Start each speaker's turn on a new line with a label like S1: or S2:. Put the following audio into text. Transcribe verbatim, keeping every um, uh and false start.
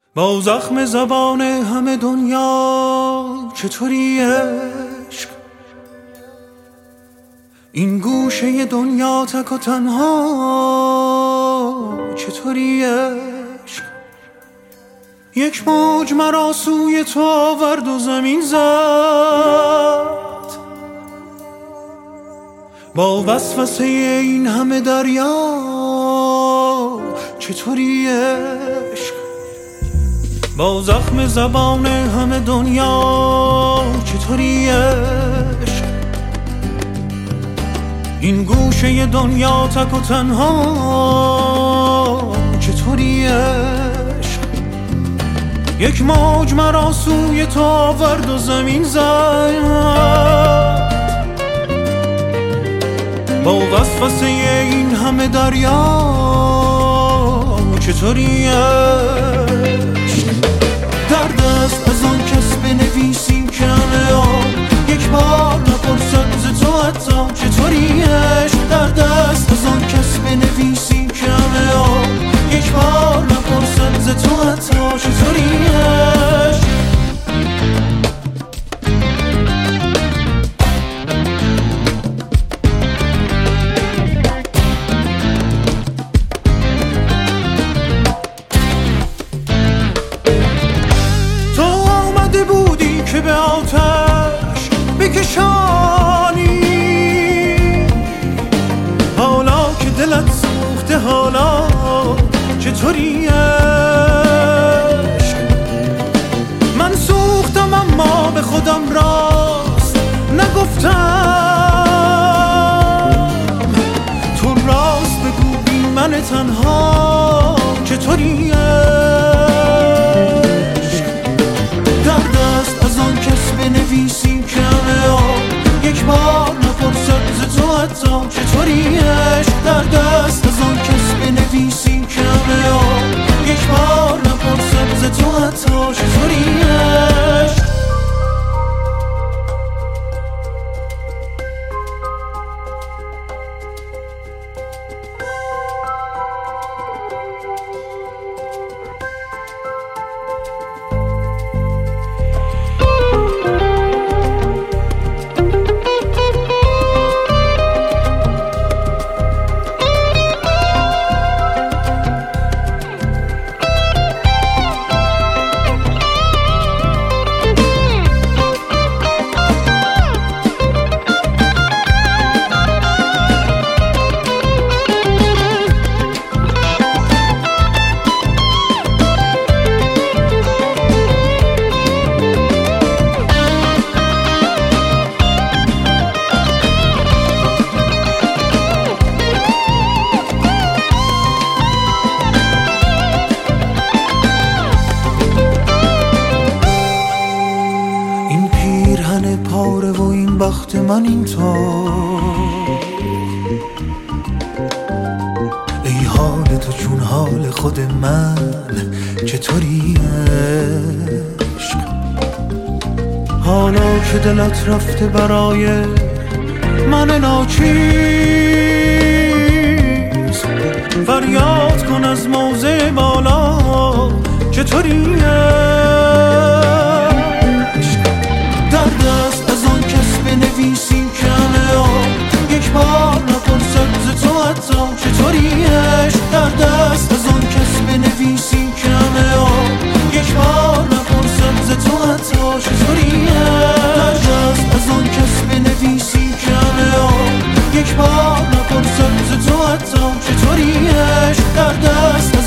S1: با زخم زبان همه دنیا چطوری عشق، این گوشه دنیا تک و تنها چطوری عشق، یک موج مرا سوی تو آورد و زمین زد، با وسوسه این همه دریا چطوری عشق، با زخم زبان همه دنیا چطوری عشق، این گوشه دنیا تک و تنها چطوری عشق، یک موج مرا سوی تو آورد و زمین زد، با وسوسه این همه دریا چطوری عشق، درد است از آن کس بنویسی که همه آن یک بار نپرسد ز تو حتی چطوری عشق، درد است از آن کس بنویسی که همه آن یک بار نپرسد ز تو حتی چطوری عشق. که به آتش بکشانی، حالا که دلت سوخته حالا چطوری عشق، من سوختم اما به خودم راست نگفتم، تو راست بگو بی من تنها چطوری عشق، درد است از آن کس بنویسی که همه آن یک بار نپرسد ز تو حتی چطوری عشق، درد است از آن کس بنویسی که همه آن یک بار نپرسد ز تو حتی چطوری عشق. پاره و این بخت من این تا ای حال تو چون حال خود من چطوری عشق، حالا که دلت رفته برای من ناچیز، فریاد کن از موضع بالا چطوری عشق، درد است از آن کس بنویسی که همه آن یک بار نپرسد ز تو حتی چطوری عشق، درد است از آن کس بنویسی که همه آن یک بار نپرسد ز تو حتی چطوری عشق، درد است از آن کس بنویسی که همه آن یک بار نپرسد ز تو حتی چطوری عشق، درد است